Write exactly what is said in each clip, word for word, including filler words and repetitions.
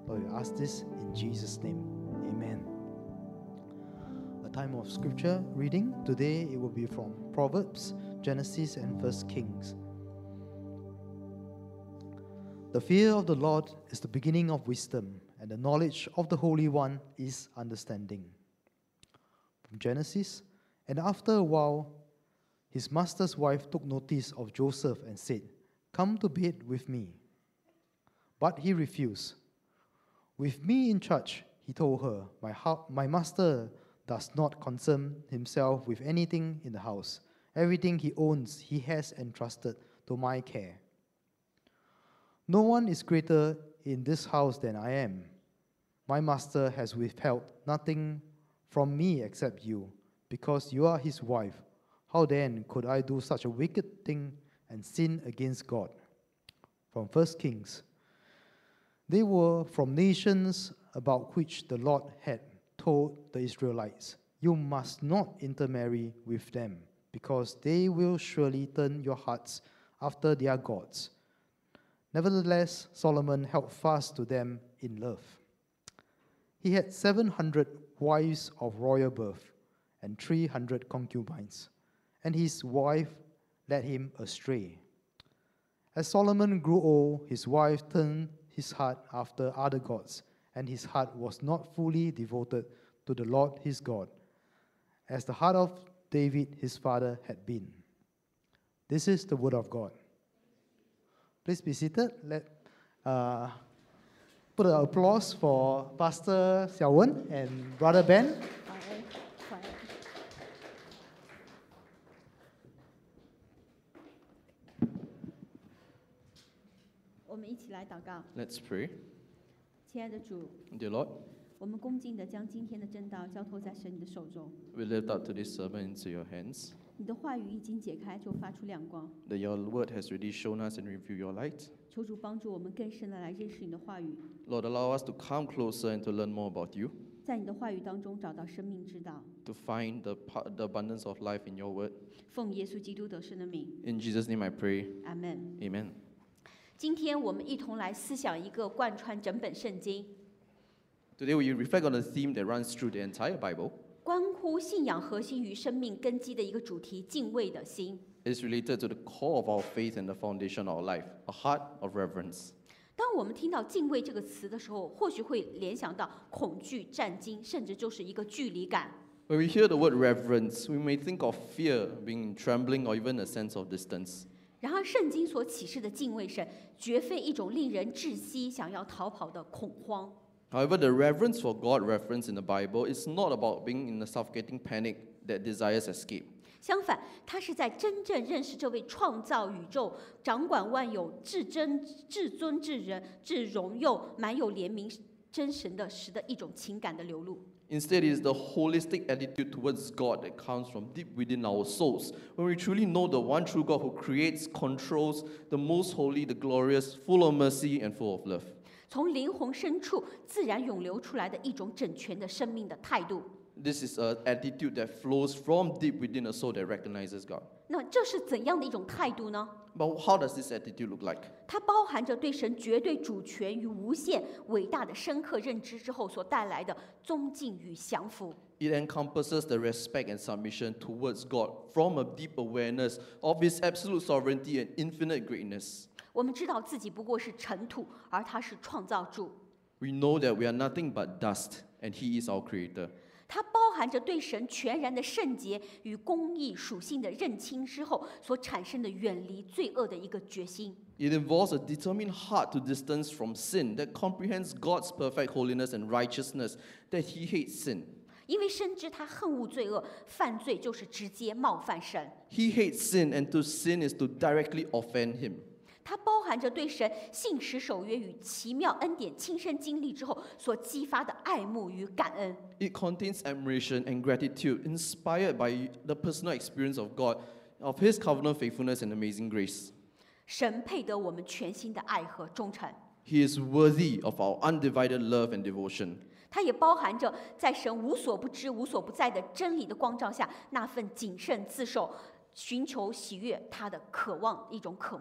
Lord, we ask this in Jesus' name. Amen. A time of scripture reading. Today it will be from Proverbs, Genesis, and First Kings. The fear of the Lord is the beginning of wisdom, and the knowledge of the Holy One is understanding. From Genesis, and after a while, his master's wife took notice of Joseph and said, "Come to bed with me." But he refused. "With me in charge," he told her, my, ho- my master does not concern himself with anything in the house. Everything he owns, he has entrusted to my care. No one is greater in this house than I am. My master has withheld nothing from me except you, because you are his wife. How then could I do such a wicked thing and sin against God? From First Kings. They were from nations about which the Lord had told the Israelites, "You must not intermarry with them, because they will surely turn your hearts after their gods." Nevertheless, Solomon held fast to them in love. He had seven hundred wives of royal birth and three hundred concubines, and his wife led him astray. As Solomon grew old, his wife turned his heart after other gods, and his heart was not fully devoted to the Lord his God, as the heart of David his father had been. This is the word of God. Please be seated. Let uh, put an applause for Pastor Xiao Wen and Brother Ben. Let's pray. 亲爱的主， Dear Lord, 我们恭敬地将今天的真道交托在神你的手中。 we lift up today's sermon into your hands, 你的话语一经解开，就发出亮光。 that your word has really shown us and revealed your light. 求主帮助我们更深地来认识你的话语， Lord, allow us to come closer and to learn more about you, 在你的话语当中找到生命之道。 to find the, pa- the abundance of life in your word. 奉耶稣基督得胜的名， In Jesus' name I pray. 阿门。 Amen. 今天我们一同来思想一个贯穿整本圣经、 Today we reflect on a theme that runs through the entire Bible. 关乎信仰核心与生命根基的一个主题——敬畏的心。 It's related to the core of our faith and the foundation of our life, a heart of reverence. 当我们听到敬畏这个词的时候，或许会联想到恐惧、战惊，甚至就是一个距离感。 When we hear the word reverence, we may think of fear, being trembling, or even a sense of distance. 然而，圣经所启示的敬畏神，绝非一种令人窒息、想要逃跑的恐慌。 However, the reverence for God referenced in the Bible is not about being in a suffocating panic that desires escape. 相反，它是在真正认识这位创造宇宙、掌管万有、至真、至尊、至仁、至荣佑、满有怜悯真神的时的一种情感的流露。 Instead, it is the holistic attitude towards God that comes from deep within our souls, when we truly know the one true God who creates, controls, the most holy, the glorious, full of mercy and full of love. 从灵魂深处自然涌流出来的一种整全的生命的态度。 This is an attitude that flows from deep within a soul that recognizes God. 那这是怎样的一种态度呢？ But how does this attitude look like? 它包含着对神绝对主权与无限伟大的深刻认知之后所带来的尊敬与降服。 It encompasses the respect and submission towards God from a deep awareness of His absolute sovereignty and infinite greatness. 我们知道自己不过是尘土，而他是创造主。 We know that we are nothing but dust, and He is our Creator. 它包含着对神全然的圣洁与公义属性的认清之后所产生的远离罪恶的一个决心。 It involves a determined heart to distance from sin that comprehends God's perfect holiness and righteousness, that He hates sin. 因为深知他恨恶罪恶，犯罪就是直接冒犯神。 He hates sin, and to sin is to directly offend Him. 它包含着对神信实守约与奇妙恩典亲身经历之后所激发的爱慕与感恩。 It contains admiration and gratitude inspired by the personal experience of God, of His covenant faithfulness and amazing grace. 神配得我们全心的爱和忠诚。 He is worthy of our undivided love and devotion. 它也包含着在神无所不知、无所不在的真理的光照下，那份谨慎自守、寻求喜悦他的渴望一种渴慕。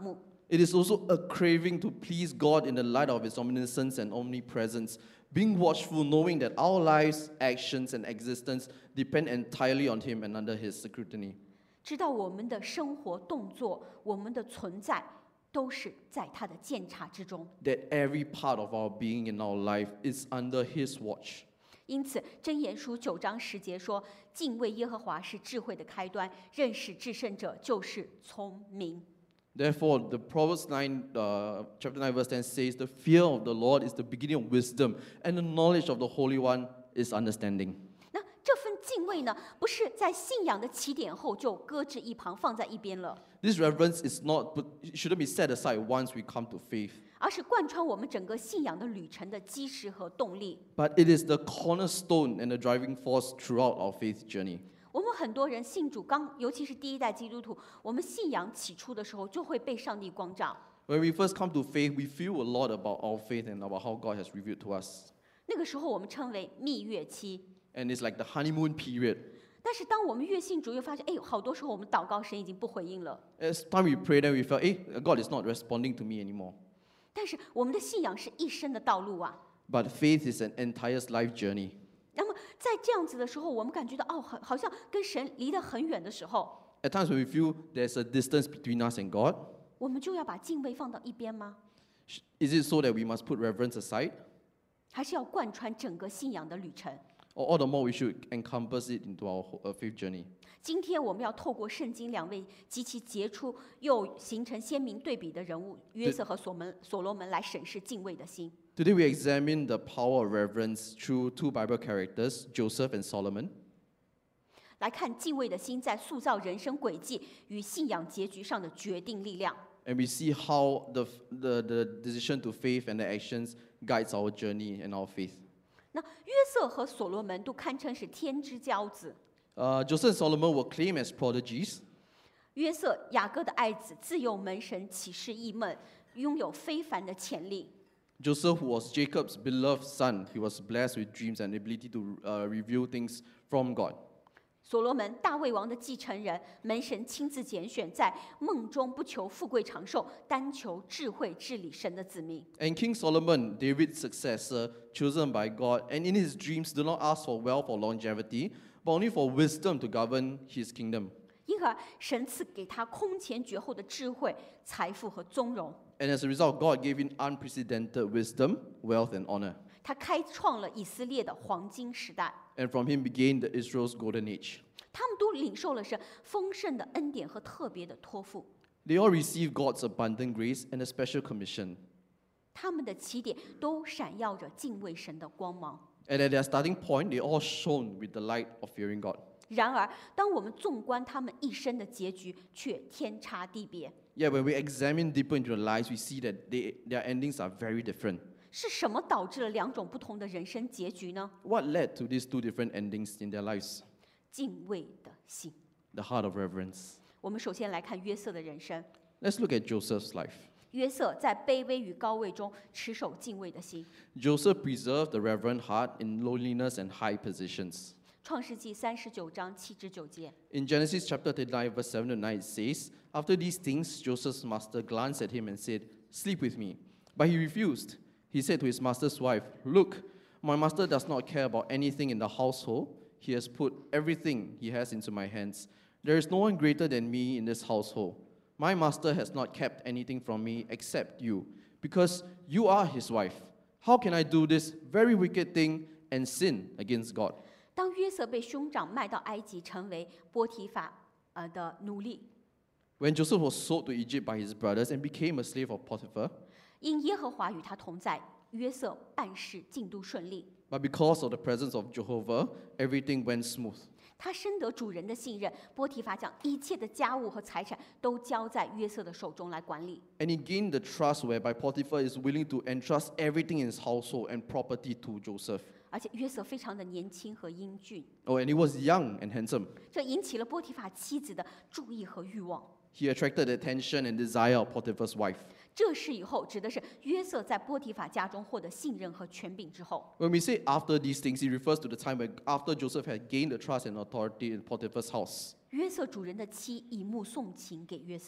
It is also a craving to please God in the light of His omniscience and omnipresence, being watchful, knowing that our lives, actions, and existence depend entirely on Him and under His scrutiny. 知道我们的生活、动作、我们的存在，都是在他的监察之中。 That every part of our being in our life is under His watch. 因此，箴言书九章十节说：“敬畏耶和华是智慧的开端，认识至圣者就是聪明。” Therefore, the Proverbs nine, uh, chapter nine, verse ten says, "The fear of the Lord is the beginning of wisdom, and the knowledge of the Holy One is understanding." 那这份敬畏呢，不是在信仰的起点后就搁置一旁，放在一边了， This reverence is not, but it shouldn't be set aside once we come to faith. 而是贯穿我们整个信仰的旅程的基石和动力。 But it is the cornerstone and the driving force throughout our faith journey. 我们很多人信主刚，尤其是第一代基督徒，我们信仰起初的时候就会被上帝光照。 When we first come to faith, we feel a lot about our faith and about how God has revealed to us. 那个时候我们称为蜜月期。 And it's like the honeymoon period. 但是当我们越信主，越发现，哎，好多时候我们祷告，神已经不回应了。 As time we pray, then we felt, hey, God is not responding to me anymore. 但是我们的信仰是一生的道路啊。 But faith is an entire life journey. 那么在这样子的时候，我们感觉到哦，好好像跟神离得很远的时候， At times when we feel there's a distance between us and God, 我们就要把敬畏放到一边吗？ sh- is it so that we must put reverence aside? 还是要贯穿整个信仰的旅程？ Or all the more we should encompass it into our whole- uh, faith journey? 今天我们要透过圣经两位极其杰出又形成鲜明对比的人物约瑟和所门所罗门来审视敬畏的心。 Today we examine the power of reverence through two Bible characters, Joseph and Solomon. 来看敬畏的心在塑造人生轨迹与信仰结局上的决定力量。 And we see how the, the, the decision to faith and the actions guides our journey and our faith. 那约瑟和所罗门都堪称是天之骄子。 Uh, Joseph and Solomon were claimed as prodigies. 约瑟雅各的爱子，自幼门神启示异梦，拥有非凡的潜力。 Joseph, who was Jacob's beloved son, he was blessed with dreams and ability to uh, reveal things from God. 所罗门大卫王的继承人，门神亲自拣选，在梦中不求富贵长寿，单求智慧治理神的子民。 And King Solomon, David's successor, chosen by God, and in his dreams did not ask for wealth or longevity, but only for wisdom to govern his kingdom. 因而神赐给他空前绝后的智慧、财富和宗荣。 And as a result, God gave him unprecedented wisdom, wealth, and honor. 他开创了以色列的黄金时代， And from him began the Israel's golden age. 他们都领受了神丰盛的恩典和特别的托付。 They all received God's abundant grace and a special commission. 他们的起点都闪耀着敬畏神的光芒。 And at their starting point, they all shone with the light of fearing God. 然而，当我们纵观他们一生的结局，却天差地别。 Yet when we examine deeper into their lives, we see that they, their endings are very different. 是什么导致了两种不同的人生结局呢？ What led to these two different endings in their lives? 敬畏的心。 The heart of reverence. 我们首先来看约瑟的人生。 Let's look at Joseph's life. 约瑟在卑微与高位中持守敬畏的心。 Joseph preserved the reverent heart in lowliness and high positions. 创世纪三十九章七至九节。 In Genesis chapter thirty-nine, verse seven to nine, it says, After these things, Joseph's master glanced at him and said, Sleep with me. But he refused. He said to his master's wife, Look, my master does not care about anything in the household. He has put everything he has into my hands. There is no one greater than me in this household. My master has not kept anything from me except you, because you are his wife. How can I do this very wicked thing and sin against God? 当约瑟被兄长卖到埃及，成为波提法呃的奴隶， When Joseph was sold to Egypt by his brothers and became a slave of Potiphar, 因耶和华与他同在，约瑟办事尽都顺利。 but because of the presence of Jehovah, everything went smooth. 他深得主人的信任，波提法将一切的家务和财产都交在约瑟的手中来管理。 And he gained the trust whereby Potiphar is willing to entrust everything in his household and property to Joseph. 而且约瑟非常的年轻和英俊， Oh, and he was young and handsome. 这引起了波提法妻子的注意和欲望。 He attracted the attention and desire of Potiphar's wife. 这事以后指的是约瑟在波提法家中获得信任和权柄之后。 When we say after these things, it refers to the time when after Joseph had gained the trust and authority in Potiphar's house. 约瑟主人的妻以目送情给约瑟，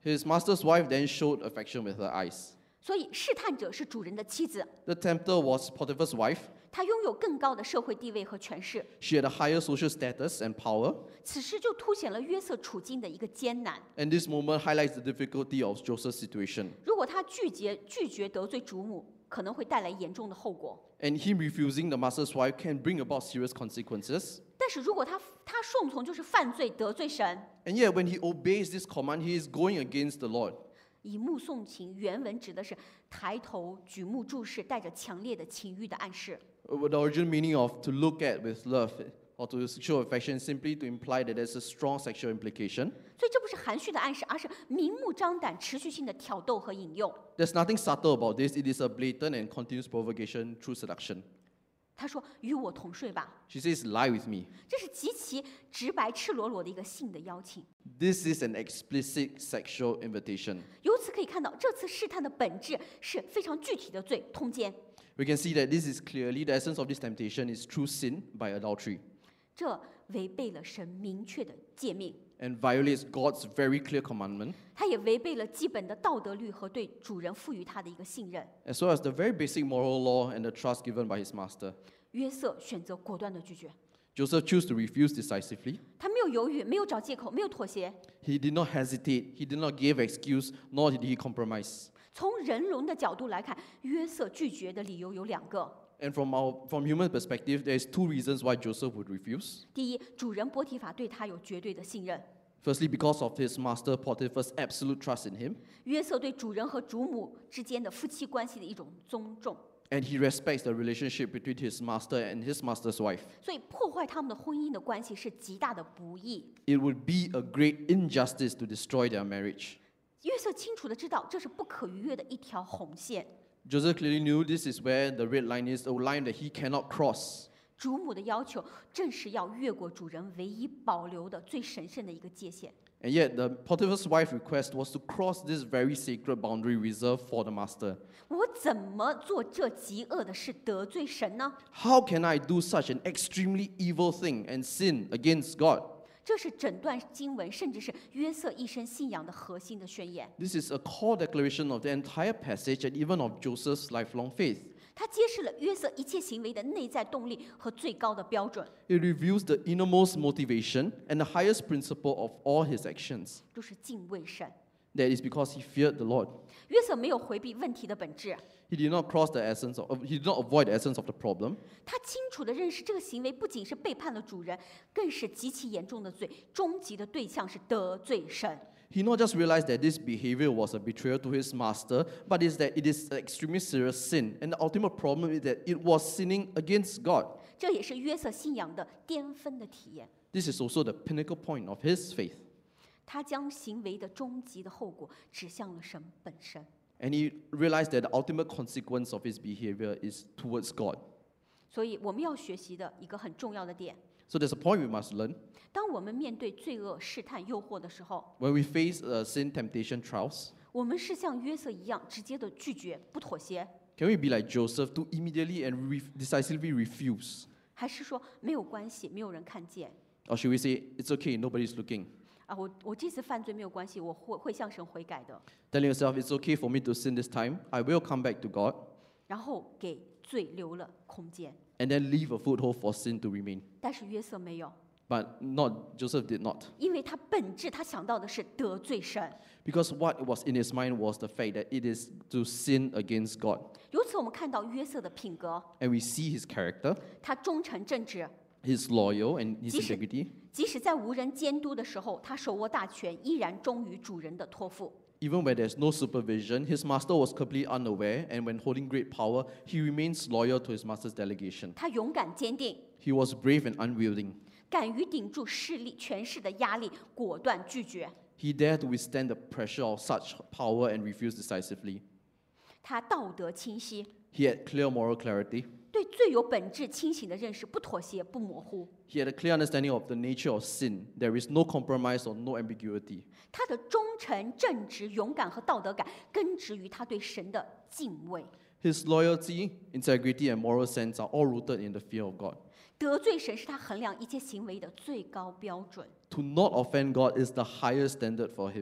His master's wife then showed affection with her eyes. 所以试探者是主人的妻子， The tempter was Potiphar's wife. 她拥有更高的社会地位和权势。 She had a higher social status and power. 此时就凸显了约瑟处境的一个艰难。 And this moment highlights the difficulty of Joseph's situation. 如果他拒绝拒绝得罪主母，可能会带来严重的后果。 And him refusing the master's wife can bring about serious consequences. 但是如果他他顺从，就是犯罪得罪神。 And yet, when he obeys this command, he is going against the Lord. 以目送情，原文指的是抬头举目注视，带着强烈的情欲的暗示。 Uh, The original meaning of to look at with love or to show affection is simply to imply that there's a strong sexual implication. 所以这不是含蓄的暗示，而是明目张胆、持续性的挑逗和引诱。 There's nothing subtle about this. It is a blatant and continuous provocation through seduction. 他说：“与我同睡吧。 She says, lie with me. ” 这是极其直白、赤裸裸的一个性的邀请。 This is an explicit sexual invitation. 由此可以看到，这次试探的本质是非常具体的罪——通奸。 We can see that this is clearly the essence of this temptation is true sin by adultery 这违背了神明确的诫命， and violates God's very clear commandment, 他也违背了基本的道德律和对主人赋予他的一个信任。 as well as the very basic moral law and the trust given by his master. 约瑟选择果断的拒绝， Joseph chose to refuse decisively. 他没有犹豫，没有找借口，没有妥协。 He did not hesitate, he did not give excuse, nor did he compromise. 从人伦的角度来看，约瑟拒绝的理由有两个。 And from our from human perspective, there's two reasons why Joseph would refuse. 第一，主人波提法对他有绝对的信任； Firstly, because of his master Potiphar's absolute trust in him, 约瑟对主人和主母之间的夫妻关系的一种尊重， and he respects the relationship between his master and his master's wife. 所以破坏他们的婚姻的关系是极大的不义。 It would be a great injustice to destroy their marriage. 约瑟清楚的知道，这是不可逾越的一条红线。 Joseph clearly knew this is where the red line is, a line that he cannot cross. 主母的要求正是要越过主人唯一保留的最神圣的一个界限。 And yet, the Potiphar's wife request was to cross this very sacred boundary reserved for the master. 我怎么做这极恶的事得罪神呢？ How can I do such an extremely evil thing and sin against God? 这是整段经文，甚至是约瑟一生信仰的核心的宣言。 This is a core declaration of the entire passage and even of Joseph's lifelong faith. 它揭示了约瑟一切行为的内在动力和最高的标准， It reveals the innermost motivation and the highest principle of all his actions. 就是敬畏神。 That is because he feared the Lord. 约瑟没有回避问题的本质， He did not cross the essence of, he did not avoid the essence of the problem. 他清楚地认识这个行为不仅是背叛了主人，更是极其严重的罪，终极的对象是得罪神。 He not just realized that this behavior was a betrayal to his master, but is that it is an extremely serious sin. And the ultimate problem is that it was sinning against God. 这也是约瑟信仰的巅峰的体验。 This is also the pinnacle point of his faith. 他将行为的终极的后果指向了神本身。 And he realized that the ultimate consequence of his behavior is towards God. 所以我们要学习的一个很重要的点， So there's a point we must learn. 当我们面对罪恶、试探、诱惑的时候， When we face uh, sin, temptation, trials, 我们是像约瑟一样直接的拒绝、不妥协， can we be like Joseph to immediately and re- decisively refuse? 还是说没有关系，没有人看见 Or should we say, it's okay, nobody's looking? 啊？我我这次犯罪没有关系，我会会向神悔改的， Telling yourself, it's okay for me to sin this time, I will come back to God, 然后给罪留了空间。 and then leave a foothold for sin to remain. 但是约瑟没有， But not, Joseph did not. 因为他本质他想到的是得罪神。 Because what was in his mind was the fact that it is to sin against God. 由此我们看到约瑟的品格， And we see his character, 他忠诚正直， his loyal and his 即使- integrity. 即使在无人监督的时候，他手握大权，依然忠于主人的托付。 Even where there's no supervision, his master was completely unaware, and when holding great power, he remains loyal to his master's delegation. 他勇敢坚定， He was brave and unwielding. 敢于顶住势力权势的压力，果断拒绝。 He dared to withstand the pressure of such power and refuse decisively. 他道德清晰， He had clear moral clarity. 对罪有本质清醒的认识，不妥协，不模糊。 He had a clear understanding of the nature of sin. There is no compromise or no ambiguity. 他的忠诚、正直、勇敢和道德感根植于他对神的敬畏。 His loyalty, integrity, and moral sense are all rooted in the fear of God. 得罪神是他衡量一切行为的最高标准。 To not offend God is the highest standard for him.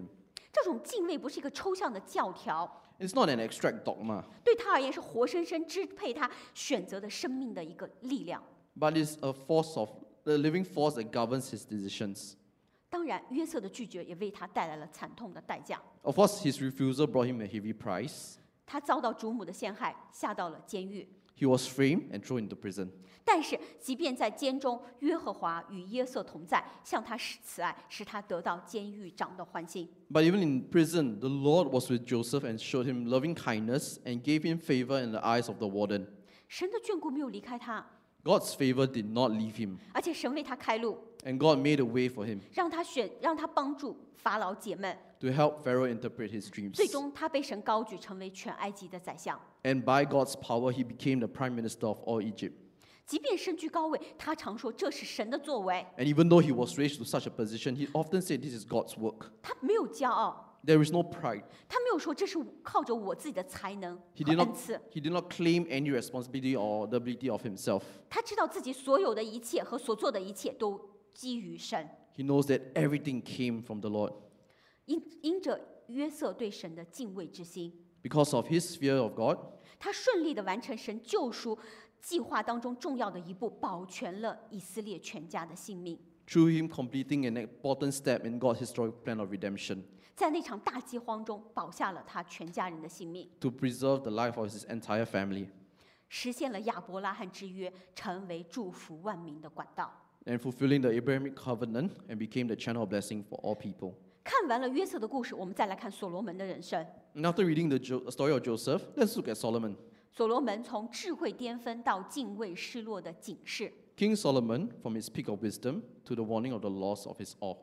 这种敬畏不是一个抽象的教条， It's not an abstract dogma, 对他而言是活生生支配他选择的生命的一个力量。 but it's a force of the living force that governs his decisions. 当然，约瑟的拒绝也为他带来了惨痛的代价。 Of course, his refusal brought him a heavy price. 他遭到主母的陷害，下到了监狱。 He was framed and thrown into prison. 但是，即便在监中，约和华与约瑟同在，向他施慈爱，使他得到监狱长的欢心。 But even in prison, the Lord was with Joseph and showed him loving kindness and gave him favor in the eyes of the warden. 神的眷顾没有离开他， God's favor did not leave him, 而且神为他开路， and God made a way for him 让他选，让他帮助法老解闷。 to help Pharaoh interpret his dreams. 最终，他被神高举，成为全埃及的宰相。 And by God's power, he became the prime minister of all Egypt. 即便身居高位，他常说这是神的作为。 And even though he was raised to such a position, he often said, "This is God's work." 他没有骄傲， There is no pride. 他没有说这是靠着我自己的才能 He 和 did 恩 not, 赐。 he did not claim any responsibility or the ability of himself. 他知道自己所有的一切和所做的一切都基于神。 He knows that everything came from the Lord. 因因着约瑟对神的敬畏之心， Because of his fear of God, 他顺利的完成神救赎计划当中重要的一步，保全了以色列全家的性命。 through him completing an important step in God's historic plan of redemption 在那场大饥荒中，保下了他全家人的性命， to preserve the life of his entire family 实现了亚伯拉罕之约，成为祝福万民的管道。 and fulfilling the Abrahamic covenant and became the channel of blessing for all people. 看完了约瑟的故事，我们再来看所罗门的人生。 And after reading the jo- story of Joseph, let's look at Solomon. 所罗门从智慧巅峰到敬畏失落的警示。 King Solomon, from his peak of wisdom to the warning of the loss of his awe.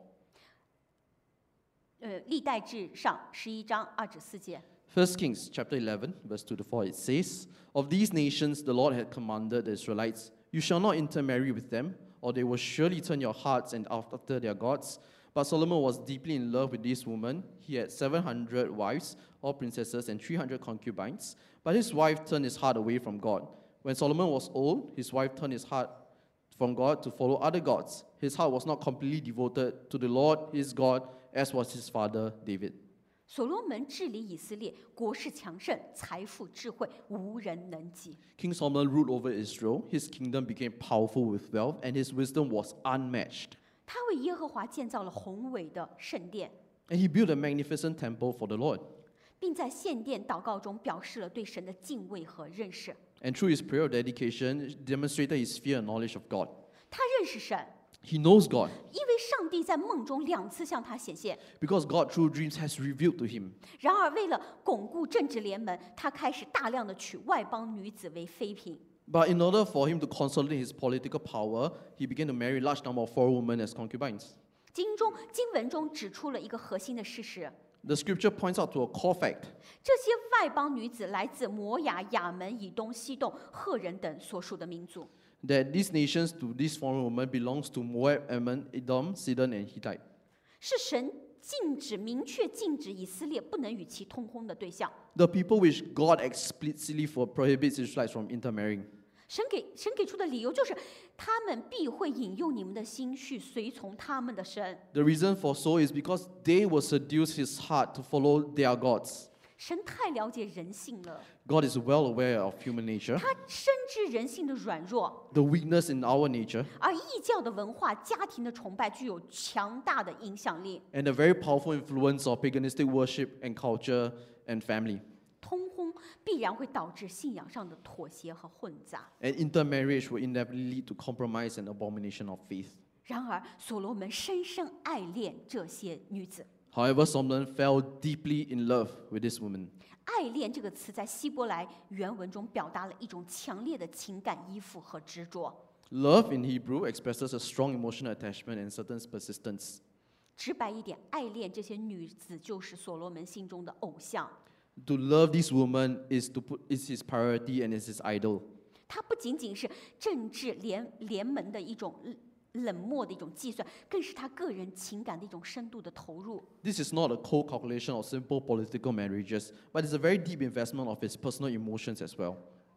呃，历代志上十一章二至四节。 First Kings chapter eleven, verse two to four, it says, "Of these nations the Lord had commanded the Israelites, you shall not intermarry with them, or they will surely turn your hearts and after their gods. But Solomon was deeply in love with this woman. He had seven hundred wives, all princesses, and three hundred concubines. But his wife turned his heart away from God. When Solomon was old, his wife turned his heart from God to follow other gods. His heart was not completely devoted to the Lord his God, as was his father David." 所罗门治理以色列，国势强盛，财富智慧无人能及。 King Solomon ruled over Israel. His kingdom became powerful with wealth, and his wisdom was unmatched. 他为耶和华建造了宏伟的圣殿， And he built a magnificent temple for the Lord. 并在献殿祷告中表示了对神的敬畏和认识。 And through his prayer of dedication, demonstrated his fear and knowledge of God. 他认识神， He knows God 因为上帝在梦中两次向他显现。 because God, through dreams, has revealed to him. 然而，为了巩固政治联盟，他开始大量的娶外邦女子为妃嫔。 But in order for him to consolidate his political power, he began to marry a large number of foreign women as concubines. 经中经文中指出了一个核心的事实： The scripture points out to a core fact 这些外邦女子来自摩亚、亚门、以东、西东、赫人等所属的民族。 that these nations to these foreign women belongs to Moab, Ammon, Edom, Sidon, and Hittite. 是神禁止、明确禁止以色列不能与其通婚的对象。 The people which God explicitly for prohibits Israelites from intermarrying. 神给神给出的理由就是，他们必会引诱你们的心绪，随从他们的神。 The reason for so is because they will seduce his heart to follow their gods. 神太了解人性了， God is well aware of human nature, 他深知人性的软弱， the weakness in our nature, 而异教的文化、家庭的崇拜具有强大的影响力。 and the very powerful influence of paganistic worship and culture and family. 通婚必然会导致信仰上的妥协和混杂。 And intermarriage will inevitably lead to compromise and abomination of faith. 然而，所罗门深深爱恋这些女子。 However, Solomon fell deeply in love with this woman. 爱恋这个词在希伯来原文中表达了一种强烈的情感依附和执着。 Love in Hebrew expresses a strong emotional attachment and certain persistence. 直白一点，爱恋这些女子就是所罗门心中的偶像。 To love this woman is to put is his priority and is his idol. 它不仅仅是政治联联盟的一种冷漠的一种计算，更是他个人情感的一种深度的投入。 This is not a cold calculation of simple political marriages, but it's a very deep investment of his personal emotions as well.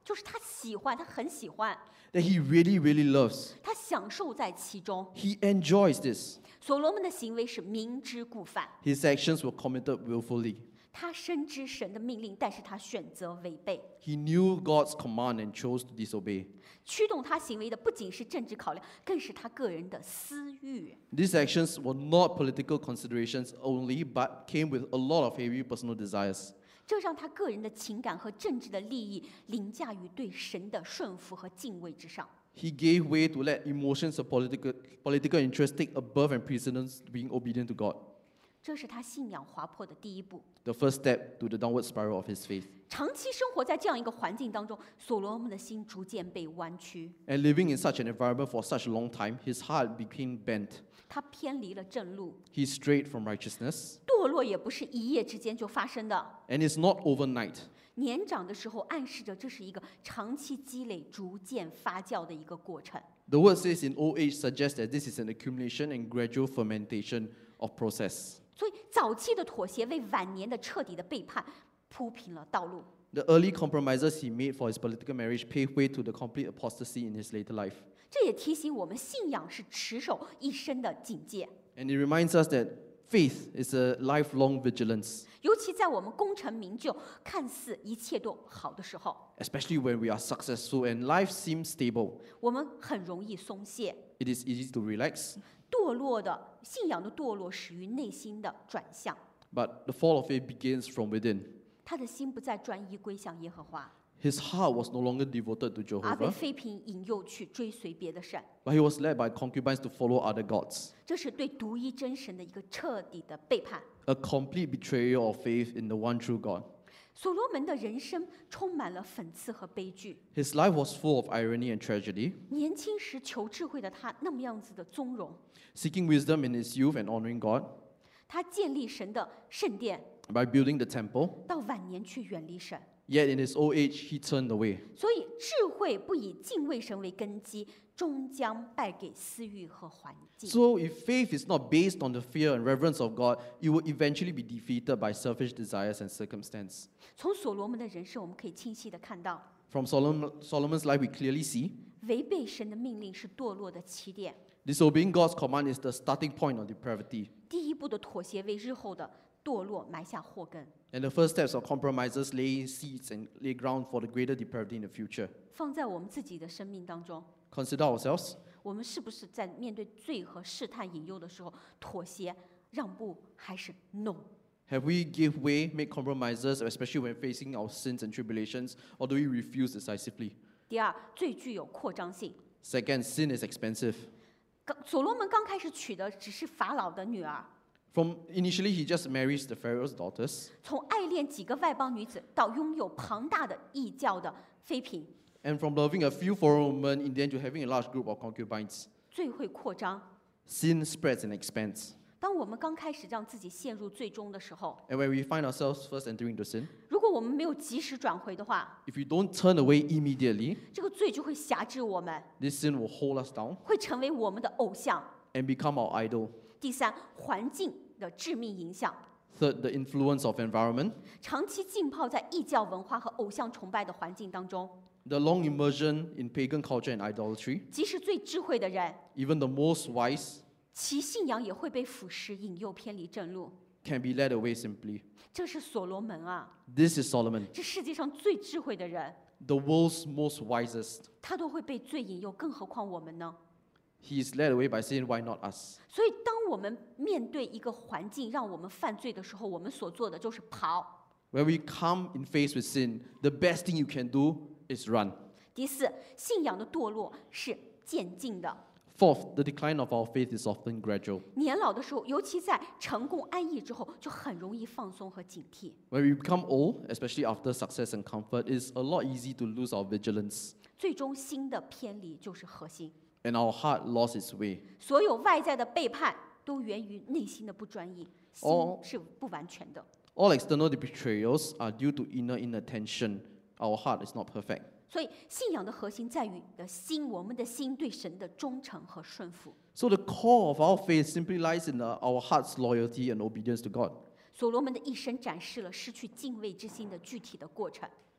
就是他喜欢，他很喜欢， that he really, really loves. 他享受在其中。 He enjoys this. 所罗门的行为是明知故犯， His actions were committed willfully. 他深知神的命令，但是他选择违背。 He knew God's command and chose to disobey. 驱动他行为的不仅是政治考量，更是他个人的私欲。 These actions were not political considerations only, but came with a lot of heavy personal desires. 这让他个人的情感和政治的利益凌驾于对神的顺服和敬畏之上。 He gave way to let emotions or political, political interests take above and precedence being obedient to God. 这是他信仰滑坡的第一步。 The first step to the downward spiral of his faith. 长期生活在这样一个环境当中，所罗门的心逐渐被弯曲， And living in such an environment for such a long time, his heart became bent. 他偏离了正路。 He strayed from righteousness. 堕落也不是一夜之间就发生的， And it's not overnight. 年长的时候暗示着这是一个长期积累、逐渐发酵的一个过程。 The word says in old age suggests that this is an accumulation and gradual fermentation of process. 所以早期的妥协为晚年的彻底的背叛铺平了道路。 The early compromises he made for his political marriage paved way to the complete apostasy in his later life. 这也提醒我们，信仰是持守一生的警戒， And it reminds us that faith is a lifelong vigilance, 尤其在我们功成名就、看似一切都好的时候， especially when we are successful and life seems stable. 我们很容易松懈。 It is easy to relax, 堕落的信仰的堕落始于内心的转向， but the fall of faith begins from within. 他的心不再专一归向耶和华， His heart was no longer devoted to 而被 Jehovah, 妃嫔引诱去追随别的神。 but he was led by concubines to follow other gods. 这是对独一真神的一个彻底的背叛。 A complete betrayal of faith in the one true God. 所罗门的人生充满了讽刺和悲剧。 His life was full of irony and tragedy. 年轻时求智慧的他，那么样子的从容， Seeking wisdom in his youth and honoring God, 他建立神的圣殿， by building the temple, 到晚年却远离神。 yet in his old age he turned away. 所以智慧不以敬畏神为根基，终将败给私欲和环境。 So if faith is not based on the fear and reverence of God, it will eventually be defeated by selfish desires and circumstance. 从所罗门的人生，我们可以清晰的看到， From Solomon, Solomon's life, we clearly see 违背神的命令是堕落的起点。 disobeying God's command is the starting point of depravity. 第一步的妥协为日后的堕落埋下祸根。 And the first steps of compromises lay seeds and lay ground for the greater depravity in the future. 放在我们自己的生命当中， Consider ourselves. 我们是不是在面对罪和试探引诱的时候，妥协、让步，还是 no？ Have we give way, make compromises, especially when facing our sins and tribulations, or do we refuse decisively? 第二，罪具有扩张性。 Second, sin is expensive. 刚所罗门刚开始娶的只是法老的女儿， From initially, he just marries the Pharaoh's daughters, 从爱恋几个外邦女子到拥有庞大的异教的妃嫔， and from loving a few foreign women, in the end to having a large group of concubines. 罪会扩张。 Sin spreads and expands. 当我们刚开始让自己陷入最终的时候， And when we find ourselves first entering into sin, 如果我们没有及时转回的话， if we don't turn away immediately, 这个罪就会辖制我们， this sin will hold us down 会成为我们的偶像。 and become our idol. 第三，环境的致命影响， Third, the influence of environment. 长期浸泡在异教文化和偶像崇拜的环境当中， The long immersion in pagan culture and idolatry. 即使最智慧的人， Even the most wise 其信仰也会被腐蚀、引诱偏离正路。 can be led away simply. 这是所罗门啊， This is Solomon, 这世界上最智慧的人， the world's most wisest. 他都会被罪引诱，更何况我们呢？ He is led away by sin, why not us? 所以，当我们面对一个环境让我们犯罪的时候，我们所做的就是跑。 When we come in face with sin, the best thing you can do is run. 第四，信仰的堕落是渐进的。 Fourth, the decline of our faith is often gradual. 年老的时候，尤其在成功安逸之后，就很容易放松和警惕。 When we become old, especially after success and comfort, it's a lot easy to lose our vigilance, 最终心的偏离就是核心。 and our heart lost its way. 所有外在的背叛都源于内心的不专一，心哦是不完全的。 All external betrayals are due to inner inattention. Our heart is not perfect. 所以，信仰的核心在于你的心，我们的心对神的忠诚和顺服。 So the core of our faith simply lies in the, our heart's loyalty and obedience to God. 所罗门的一生展示了失去敬畏之心的具体的过程。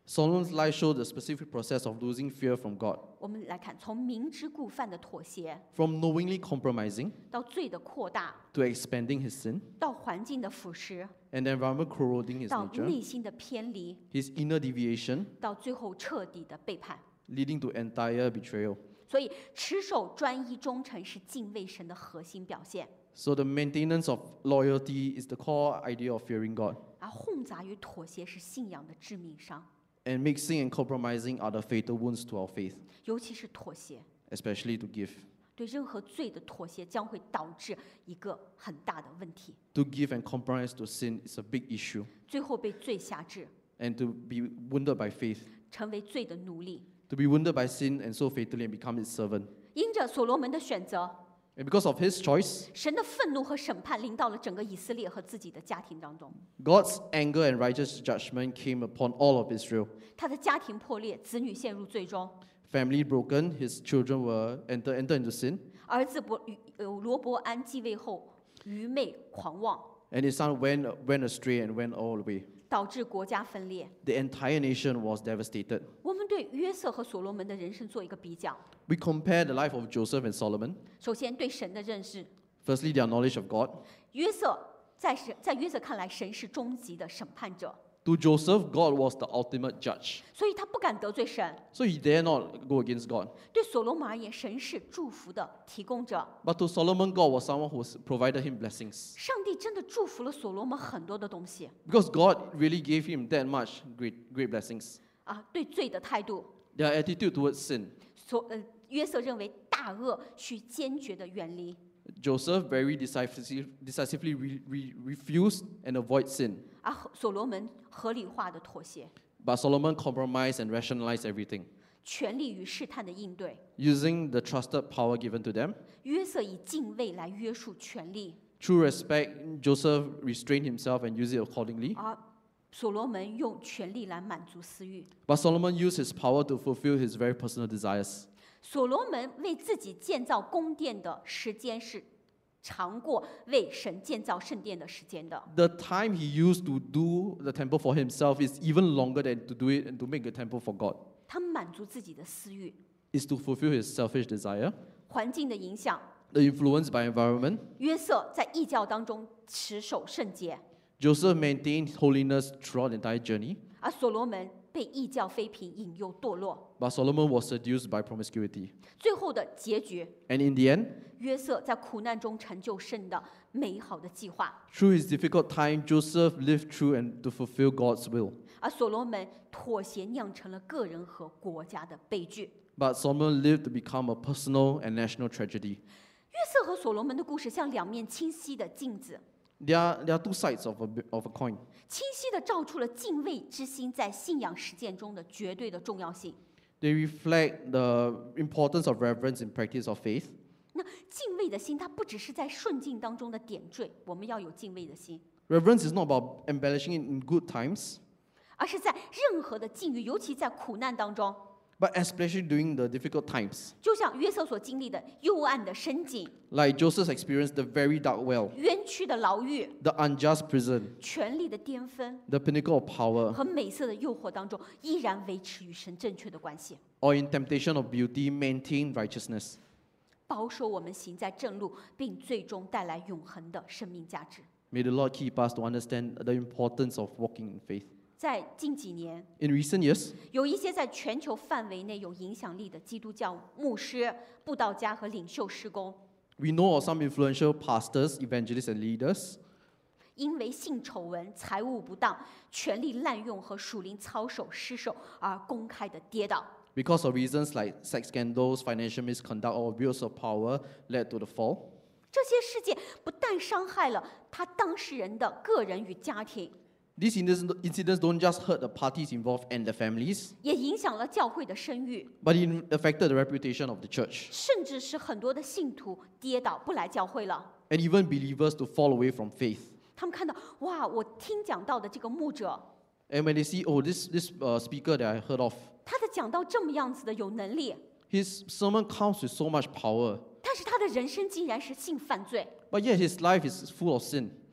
Solomon's life showed the specific process of losing fear from God, 我们来看，从明知故犯的妥协， from knowingly compromising 到罪的扩大， to expanding his sin, 到环境的腐蚀， and the environment corroding his 到 nature, 内心的偏离， his inner deviation 到最后彻底的背叛。 leading to entire betrayal. 所以，持守专一忠诚是敬畏神的核心表现， So the maintenance of loyalty is the core idea of fearing God, 而混杂与妥协是信仰的致命伤， and mixing and compromising are the fatal wounds to our faith, 尤其是妥协。 especially to give. 对任何罪的妥协将会导致一个很大的问题， To give and compromise to sin is a big issue, 最后被罪辖制， and to be wounded by faith, 成为罪的奴隶。 to be wounded by sin and so fatally and become its servant. 因着所罗门的选择， And because of his choice, 神的愤怒和审判临到了整个以色列和自己的家庭当中。 God's anger and righteous judgment came upon all of Israel. 他的家庭破裂，子女陷入罪中， Family broken, his children were enter, enter into sin, 儿子伯呃罗伯安继位后愚昧狂妄， and his son went, went astray and went all away. 导致国家分裂。 The entire nation was devastated. 我们对约瑟和所罗门的人生做一个比较。 We compare the life of Joseph and Solomon. 首先，对神的认识， Firstly, their knowledge of God. 约瑟在神在约瑟看来，神是终极的审判者， To Joseph, God was the ultimate judge. 所以他不敢得罪神。 So he dare not go against God. 对所罗门而言，神是祝福的提供者。 But to Solomon, God was someone who provided him blessings. 上帝真的祝福了所罗门很多的东西 Because God really gave him that much great, great blessings. 啊。对罪的态度， Their attitude towards sin. 所呃约瑟认为大恶需坚决的远离， Joseph very decisive, decisively re, re, refused and avoid sin. 而所罗门合理化的妥协， But Solomon compromised and rationalized everything. 权力与试探的应对。 Using the trusted power given to them. 约瑟以敬畏来约束权力， Through respect, Joseph restrained himself and used it accordingly. 而所罗门用权力来满足私欲。 But Solomon used his power to fulfill his very personal desires. 所罗门为自己建造宫殿的时间是长过为神建造圣殿的时间的。 The time he used to do the temple for himself is even longer than to do it and to make a temple for God. 他满足自己的私欲， Is to fulfill his selfish desire. 环境的影响。 The influence by environment. 约瑟在异教当中持守圣洁， Joseph maintained holiness throughout the entire journey. 而所罗门被异教妃嫔引诱堕落。 But Solomon was seduced by promiscuity. 最后的结局， And in the end, 约瑟在苦难中成就神的美好的计划， through his difficult time, Joseph lived through and to fulfill God's will. 而所罗门妥协酿成了个人和国家的悲剧。 But Solomon lived to become a personal and national tragedy. 约瑟和所罗门的故事像两面清晰的镜子， There are, there are two sides of a, bi- of a coin. 清晰地照出了敬畏之心在信仰实践中的绝对的重要性。 They reflect the importance of reverence in practice of faith. 那敬畏的心，它不只是在顺境当中的点缀，我们要有敬畏的心， Reverence is not about embellishing it in good times, 而是在任何的境遇，尤其在苦难当中， but especially during the difficult times. 就像约瑟所经历的幽暗的深井、 Like Joseph experienced the very dark well, 冤屈的牢狱、 the unjust prison, 权力的巅峰 the pinnacle of power, 和美色的诱惑当中，依然维持与神正确的关系， or in temptation of beauty, maintain righteousness. 保守我们行在正路，并最终带来永恒的生命价值。 May the Lord keep us to understand the importance of walking in faith. 在近几年， In recent years, 有一些在全球范围内有影响力的基督教牧师、布道家和领袖施工， we know of some influential pastors, evangelists, and leaders 因为性丑闻、财务不当、权力滥用和属灵操守失守而公开的跌倒。 because of reasons like sex scandals, financial misconduct, or abuse of power led to the fall. 这些事件不但伤害了他当事人的个人与家庭， These incidents incidents don't just hurt the parties involved and their families, 也影响了教会的声誉， but it affected the reputation of the church, 甚至使很多的信徒跌倒不来教会了。 and even believers to fall away from faith. 他们看到，哇，我听讲到的这个牧者， And when they see, oh, this, this uh, speaker that I heard of, 他的讲道这么样子的有能力， his sermon comes with so much power, 但是他的人生竟然是性犯罪， but yet his life is full of sin.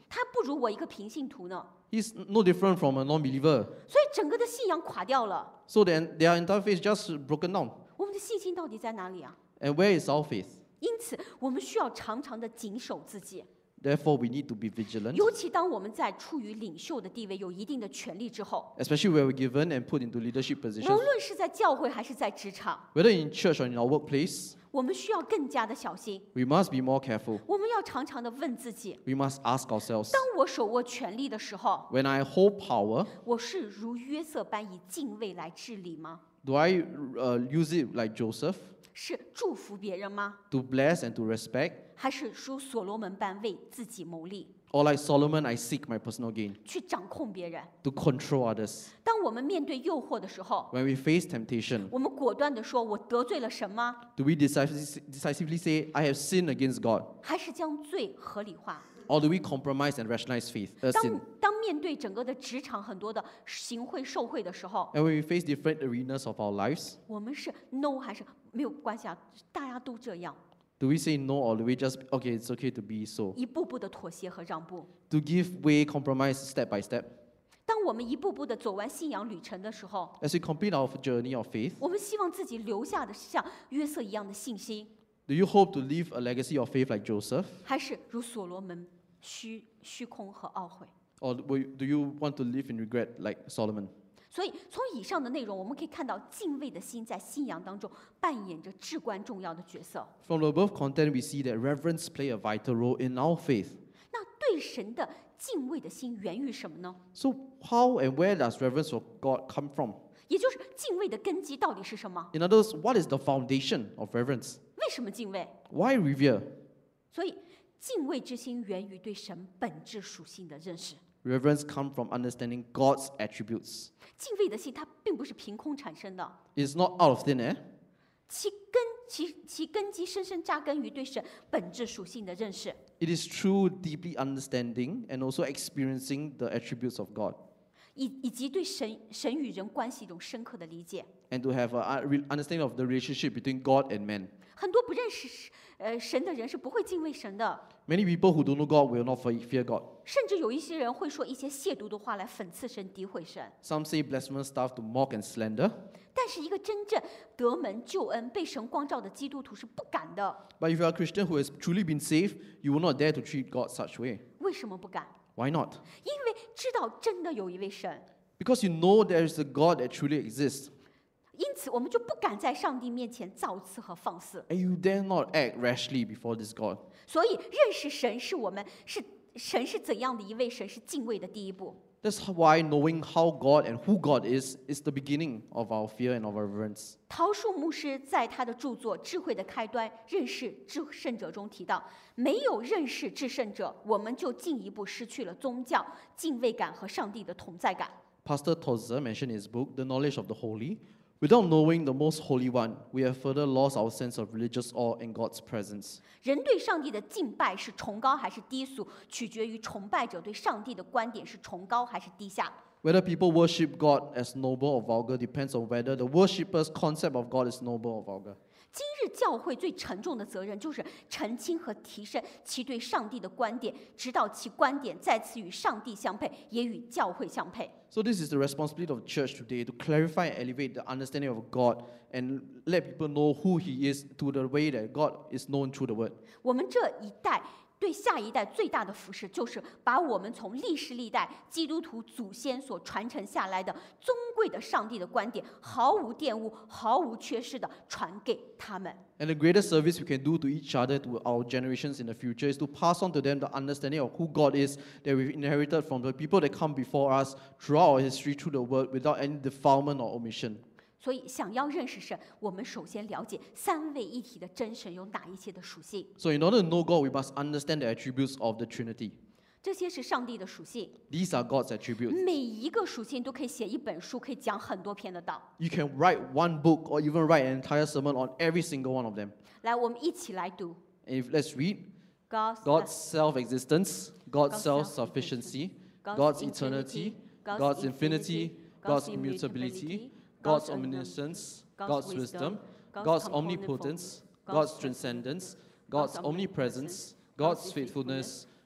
他不如我一个平信徒呢。 He's no different from a non-believer. 所以整个的信仰垮掉了。 So then their entire faith just broken down. 我们的信心到底在哪里啊？ And where is our faith? 因此，我们需要常常的谨守自己， Therefore, we need to be vigilant, 尤其当我们在处于领袖的地位、有一定的权力之后， especially where we're given and put into leadership 无 positions, 论是在教会还是在职场， whether in church or in our workplace. 我们需要更加的小心。 We must be more careful. 我们要常常的问自己： We must ask ourselves, 当我手握权力的时候， when I hold power, 我是如约瑟般以敬畏来治理吗？ do I uh, use it like Joseph 是祝福别人吗？ to bless and to respect? 还是如所罗门般为自己谋利， Or like Solomon, I seek my personal gain 去掌控别人？ to control others? 当我们面对诱惑的时候， When we face temptation, 我们果断的说：“我得罪了神吗？” do we decisively decisively say, I have sinned against God? 还是将罪合理化？ Or do we compromise and rationalize faith, uh, 当 sin? 当面对整个的职场很多的行贿受贿的时候， And when we face different arenas of our lives, 我们是 no 还是没有关系啊？大家都这样， do we say no or do we just, okay, it's okay to be so? 一步步的妥协和让步。 To give way, compromise step by step. 当我们一步步的走完信仰旅程的时候， As we complete our journey of faith, 我们希望自己留下的是像约瑟一样的信心， do you hope to leave a legacy of faith like Joseph? 还是如所罗门虚虚空和懊悔？ Or will you- do you want to live in regret like Solomon? 所以从以上的内容，我们可以看到敬畏的心在信仰当中扮演着至关重要的角色。 From the above content, we see that reverence play a vital role in our faith. 那对神的敬畏的心源于什么呢？ So how and where does reverence for God come from? 也就是敬畏的根基到底是什么？ In other words, what is the foundation of reverence? 为什么敬畏？ Why revere? 所以敬畏之心源于对神本质属性的认识。 Reverence comes from understanding God's attributes. 敬畏的心它并不是凭空产生的， It's not out of thin air. 其根其其根基深深扎根于对神本质属性的认识， It is through deeply understanding and also experiencing the attributes of God, 以以及对神神与人关系一种深刻的理解。 and to have an understanding of the relationship between God and man. 很多不认识呃神的人是不会敬畏神的， Many people who don't know God will not fe- fear God. 甚至有一些人会说一些亵渎的话来讽刺神、诋毁神。 Some say blasphemous stuff to mock and slander. 但是一个真正得门救恩、被神光照的基督徒是不敢的。 But if you are a Christian who has truly been saved, you will not dare to treat God such way. 为什么不敢？ Why not? 因为知道真的有一位神， Because you know there is a God that truly exists, 因此我们就不敢在上帝面前造次和放肆。 and you dare not act rashly before this God. 所以认识神是我们是神是怎样的一位神，是敬畏的第一步。 That's why knowing how God and who God is is the beginning of our fear and of our reverence. 陶树牧师在他的著作《智慧的开端：认识至圣者》中提到，没有认识至圣者，我们就进一步失去了宗教敬畏感和上帝的同在感。 Pastor Tozer mentioned in his book, The Knowledge of the Holy, without knowing the Most Holy One, we have further lost our sense of religious awe in God's presence. 人对上帝的敬拜是崇高还是低俗，取决于崇拜者对上帝的观点是崇高还是低下。 Whether people worship God as noble or vulgar depends on whether the worshipper's concept of God is noble or vulgar. 今日教会最沉重的责任就是澄清和提升其对上帝的观点，直到其观点再次与上帝相配，也与教会相配。 So this is the responsibility of the church today, to clarify and elevate the understanding of God and let people know who He is to the way that God is known through the Word. 我们这一代对下一代最大的服侍，就是把我们从历史历代基督徒祖先所传承下来的尊贵的上帝的观点，毫无玷污、毫无缺失的传给他们。 And the greatest service we can do to each other, to our generations in the future, is to pass on to them the understanding of who God is that we've inherited from the people that come before us throughout our history through the Word without any defilement or omission. 所以，想要认识神，我们首先了解三位一体的真神有哪一些的属性。 So in order to know God, we must understand the attributes of the Trinity. 这些是上帝的属性， These are God's attributes. 每一个属性都可以写一本书，可以讲很多篇的道。 You can write one book or even write an entire sermon on every single one of them. 来，我们一起来读 And if, let's read God's God's self-existence, God's God's self-sufficiency, God's God's eternity, eternity, God's God's infinity, infinity, God's God's immutability, immutability, God's God's omniscience, God's God's wisdom, wisdom, God's God's component omnipotence, form, God's God's transcendence, God's God's omnipresence, God's God's faithfulness,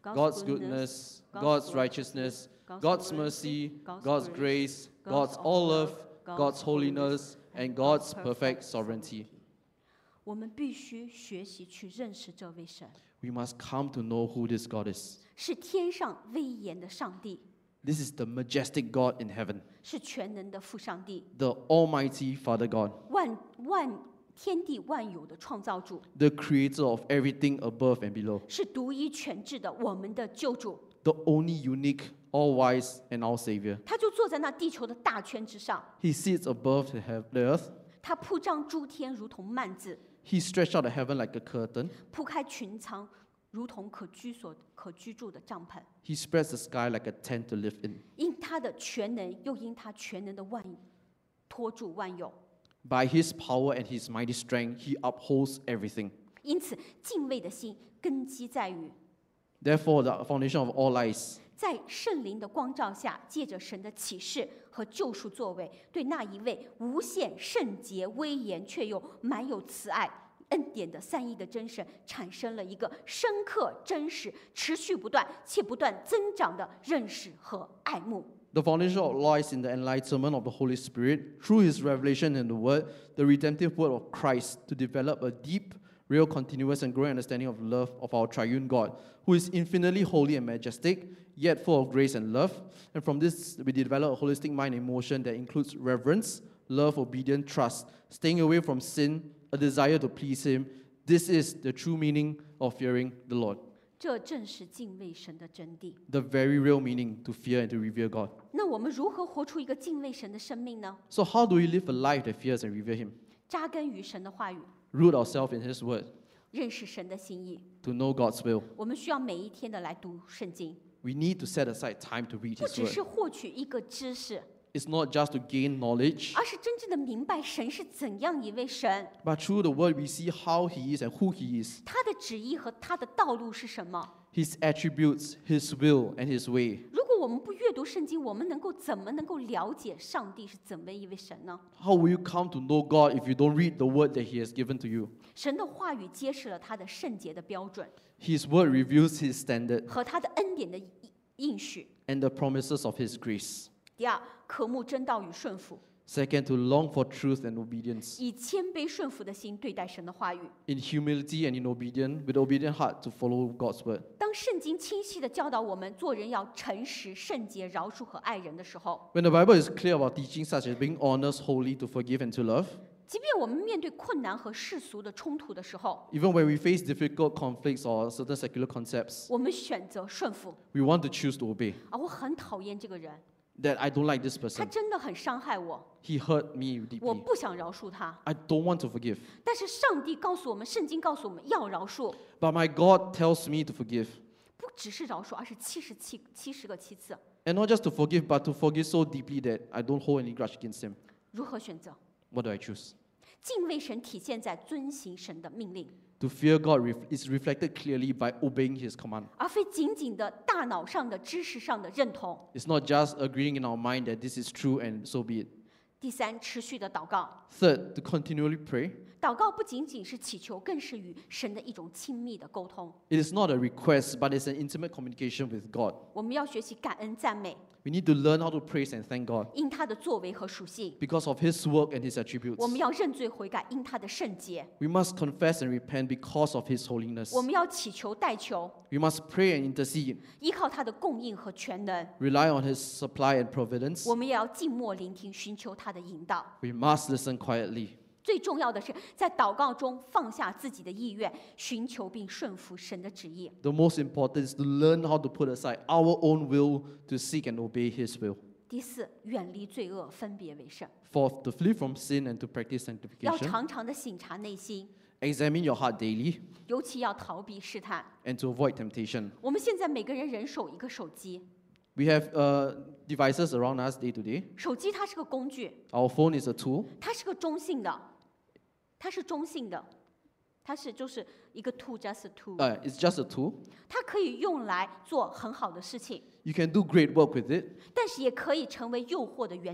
God's goodness, God's righteousness, God's mercy, God's grace, God's all love, God's holiness, and God's perfect sovereignty. 我们必须学习去认识这位神， We must come to know who this God is. 是天上威严的上帝， This is the majestic God in heaven, 是全能的父上帝， the Almighty Father God, 万万天地万有的创造主， the creator of everything above and below, 是独一全智的我们的救主。 the only unique, all-wise, and all Savior. 他就坐在那地球的大圈之上， He sits above the, heav- the earth. 他铺张诸天如同幔子， He stretched out the heaven like a curtain. 铺开群苍如同可居所可居住的帐篷。 He spreads the sky like a tent to live in. 因他的全能，又因他全能的万托住万有， By his power and his mighty strength, he upholds everything. 因此敬畏的心根基在于 Therefore, the foundation of all lies, 在圣灵的光照下，借着神的启示和救赎作为，对那一位无限圣洁、威严却又满有慈爱、恩典的三一的真神，产生了一个深刻、真实、持续不断且不断增长的认识和爱慕。 the foundation of lies in the enlightenment of the Holy Spirit, through his revelation in the Word, the redemptive word of Christ, to develop a deep, real, continuous, and growing understanding of love of our triune God, who is infinitely holy and majestic, yet full of grace and love. And from this, we develop a holistic mind and emotion that includes reverence, love, obedience, trust, staying away from sin, a desire to please him. This is the true meaning of fearing the Lord. 这正是敬畏神的真谛。 The very real meaning to fear and to revere God. 那我们如何活出一个敬畏神的生命呢？ So how do we live a life that fears and revere him? 扎根于神的话语， Root ourselves in his word, 认识神的心意。 to know God's will. 我们需要每一天的来读圣经， We need to set aside time to read 不 his 只 word. 是获取一个知识， It's not just to gain knowledge, 而是真正的明白神是怎样一位神， but through the word we see how he is and who he is, 他的旨意和他的道路是什么。 his attributes, his will, and his way. 如果我们不阅读圣经，我们能够怎么能够了解上帝是怎么一位神呢？ How will you come to know God if you don't read the word that he has given to you? 神的话语揭示了他的圣洁的标准 His word reveals his standard 和他的恩典的应许。 and the promises of his grace. 第二，渴慕真道与顺服， Second, to long for truth and obedience. 以谦卑顺服的心对待神的话语。 In humility and in obedience, with obedient heart to follow God's word. 当圣经清晰地教导我们做人要诚实、圣洁、饶恕和爱人的时候， When the Bible is clear about teachings such as being honest, holy, to forgive, and to love, 即便我们面对困难和世俗的冲突的时候， even when we face difficult conflicts or certain secular concepts, 我们选择顺服。 we want to choose to obey. 啊，我很讨厌这个人， That I don't like this 他 person. 真的很伤害我， He hurt me 我 deeply. 不想饶恕他。 I don't want to forgive. 但是上帝告诉我们，圣经告诉我们要饶恕， But my God tells me to forgive. 不只是饶恕，而是七十七七十个七次。 And not just to forgive, but to forgive so deeply that I don't hold any grudge against him. 如何选择？ What do I choose? 敬畏神体现在遵行神的命令， To fear God ref- is reflected clearly by obeying his command. 而非仅仅的大脑上的知识上的认同。 It's not just agreeing in our mind that this is true and so be it. 第三，持续的祷告。 Third, to continually pray. 祷告不仅仅是祈求，更是与神的一种亲密的沟通。 It is not a request, but it's an intimate communication with God. 我们要学习感恩赞美， We need to learn how to praise and thank God 因他的作为和属性。 because of his work and his attributes. 我们要认罪悔改，因他的圣洁。 We must confess and repent because of his holiness. 我们要祈求代求， We must pray and intercede, 依靠他的供应和全能。 rely on his supply and providence. 我们也要静默聆听，寻求他的引导。 We must listen quietly. 最重要的是，在祷告中放下自己的意愿，寻求并顺服神的旨意。 The most important is to learn how to put aside our own will to seek and obey his will. 第四，远离罪恶，分别为圣， Fourth, to flee from sin and to practice 要 sanctification. 常常的省察内心， Examine your heart daily 尤其要逃避试探。 and to avoid temptation. 我们现在每个人人手一个手机， We have uh, devices around us day to day. 手机它是个工具， Our phone is a tool. 它是个中性的，它是中性的，它是就是一个 tool just a tool，、 Uh, it's just a tool. 它可以用来做很好的事情， You can do great work with it, 但是也可以成为诱惑的源泉。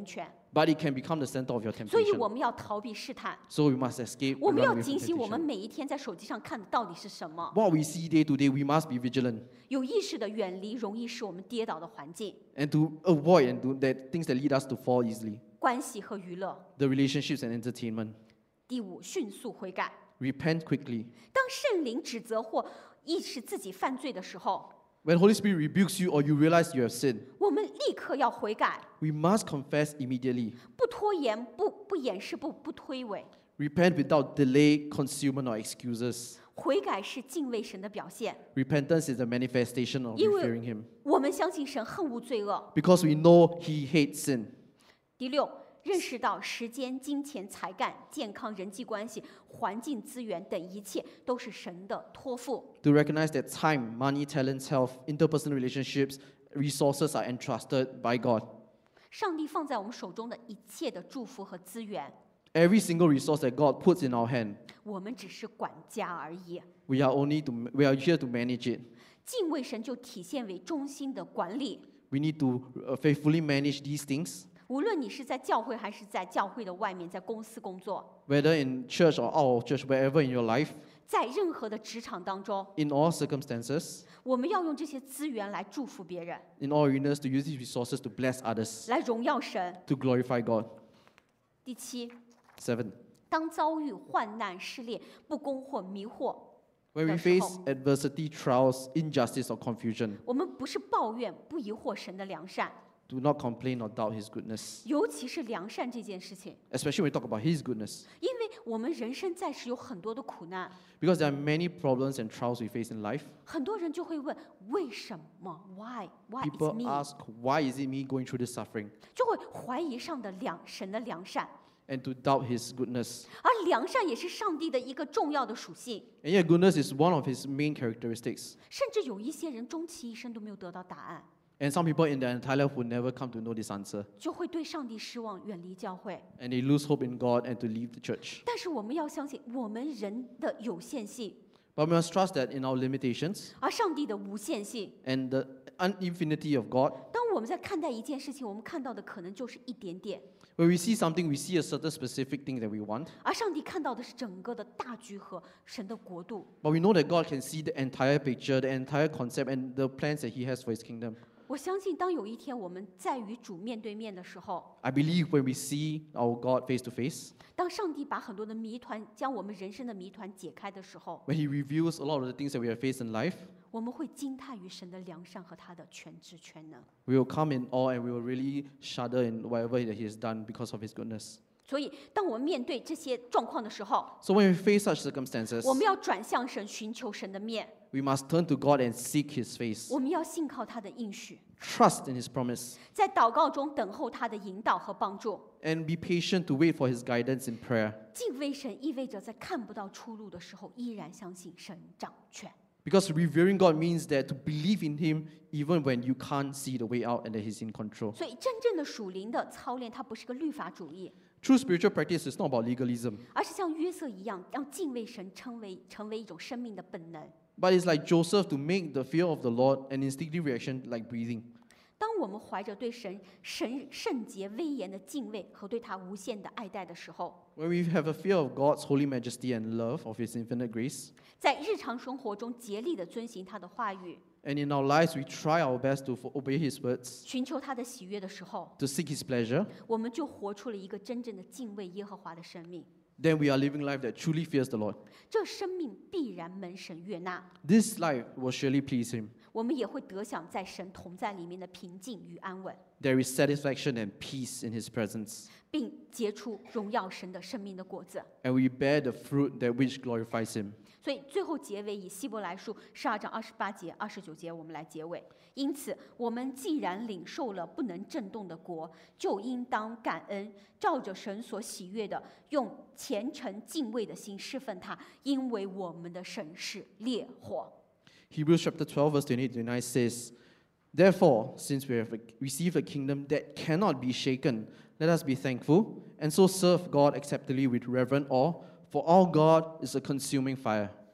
but it can become the center of your 所以 temptation. 我们要逃避试探， So we must escape 我 and 们 run 要 away 警 from 醒我们 temptation. 每一天在手机上看的到底是什么， What we see day to day, we must be vigilant 有意识的远离容易使我们跌倒的环境、 and to avoid and do that things that lead us to fall easily. 关系和娱乐。 The relationships and entertainment. 第五，迅速悔改。 Repent quickly. 当圣灵指责或意识自己犯罪的时候， When Holy Spirit rebukes you or you realize you have sinned, 我们立刻要悔改， we must confess immediately. 不拖延，不不掩饰，不不推诿。 Repent without delay, concealment, or excuses. 悔改是敬畏神的表现， Repentance is the manifestation of 因为 revering Him. 我们相信神恨恶罪恶。 Because we know He hates sin. 第六，认识到时间、金钱、才干、健康、人际关系、环境资源等一切都是神的托付。 To recognize that time, money, talents, health, interpersonal relationships, resources are entrusted by God. 上帝放在我们手中的一切的祝福和资源， Every single resource that God puts in our hand, 我们只是管家而已。 we are only to we are here to manage it. 敬畏神就体现为忠心的管理。 We need to uh, faithfully manage these things, 无论你是在教会还是在教会的外面，在公司工作， whether in church or out of church, wherever in your life, 在任何的职场当中， in all circumstances, 我们要用这些资源来祝福别人， in all arenas, to use these resources to bless others, 来荣耀神。 to glorify God. 第七， Seven, 当遭遇患难、失恋、不公或迷惑， when we 的时 face 候， adversity, trials, injustice, or confusion, 我们不是抱怨、不疑惑神的良善， do not complain or doubt His goodness, 尤其是良善这件事情， especially when we talk about His goodness. 因为我们人生在世有很多的苦难， Because there are many problems and trials we face in life. 很多人就会问为什么 ？Why? Why it's People me？ ask, why is it me going through this suffering? 就会怀疑上的良神的良善， And to doubt His goodness. 而良善也是上帝的一个重要的属性。 And yet, goodness is one of His main characteristics. 甚至有一些人终其一生都没有得到答案， And some people in their entire life will never come to know this answer. 就会对上帝失望，远离教会。 And they lose hope in God and to leave the church. 但是我们要相信我们人的有限性， But we must trust that in our limitations 而上帝的无限性。 and the un- infinity of God, 当我们在看待一件事情，我们看到的可能就是一点点， when we see something, we see a certain specific thing that we want. 而上帝看到的是整个的大局和神的国度。 But we know that God can see the entire picture, the entire concept, and the plans that He has for His kingdom. 我相信，当有一天我们在与主面对面的时候， I believe when we see our God face to face, 当上帝把很多的谜团，将我们人生的谜团解开的时候， when He reveals a lot of the things that we have faced in life, 我们会惊叹于神的良善和他的全知全能。 we will come in awe and we will really shudder in whatever that He has done because of His goodness. 所以，当我们面对这些状况的时候， So when we face such circumstances, 我们要转向神，寻求神的面， we must turn to God and seek His face, 我们要信靠他的应许， trust in His promise, 在祷告中等候他的引导和帮助。 and be patient to wait for His guidance in prayer. 敬畏神意味着在看不到出路的时候，依然相信神掌权。 Because revering God means that to believe in Him even when you can't see the way out and that He's in control. 所以，真正的属灵的操练，它不是个律法主义， True spiritual practice is not about legalism, 而是像约瑟一样，让敬畏神成为成为一种生命的本能。 but it's like Joseph to make the fear of the Lord an instinctive reaction like breathing. 当我们怀着对神神圣洁威严的敬畏和对他无限的爱戴的时候， When we have a fear of God's holy majesty and love of His infinite grace, 在日常生活中竭力的遵行他的话语， and in our lives we try our best to fo- obey His words, 寻求他的喜悦的时候， to seek His pleasure, 我们就活出了一个真正的敬畏耶和华的生命。 then we are living life that truly fears the Lord. 这生命必然蒙神悦纳， This life will surely please Him. 我们也会得享在神同在里面的平静与安稳， There is satisfaction and peace in His presence, 并结出荣耀神的生命的果子。 and we bear the fruit that which glorifies Him. 所以最后结尾以希伯来书十二章二十八节、二十九节，我们来结尾。因此，我们既然领受了不能震动的国，就应当感恩，照着神所喜悦的，用虔诚敬畏的心侍奉他，因为我们的神是烈火。 Hebrews chapter twelve, verse twenty-eight to twenty-nine says, Therefore, since we have received a kingdom that cannot be shaken, let us be thankful, and so serve God acceptably with reverent awe, for our God is a consuming fire.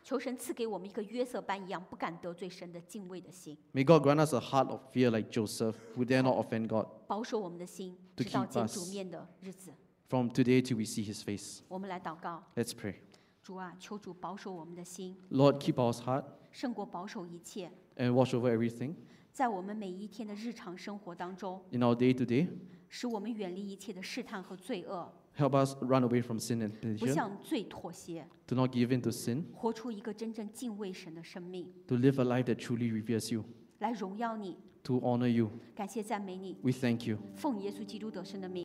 求神赐给我们一个约瑟班一样不敢得罪神的敬畏的心， May God grant us a heart of fear like Joseph, who dare not offend God. 保守我们的心， To 直到 keep 见 us 主面的日子。 From today till we see his face. 我们来祷告， Let's pray. 主啊，求主保守我们的心， Lord, keep our heart 胜过保守一切。 and watch over everything 在我们每一天的日常生活当中， in our day to day. 使我们远离一切的试探和罪恶， Help us run away from sin and 不 pleasure, 向罪妥协， to not give in to sin, 活出一个真正敬畏神的生命， to live a life that truly reveres you, 来荣耀你。 to honor you. 感谢赞美你， We thank you. 奉耶稣基督得胜的名。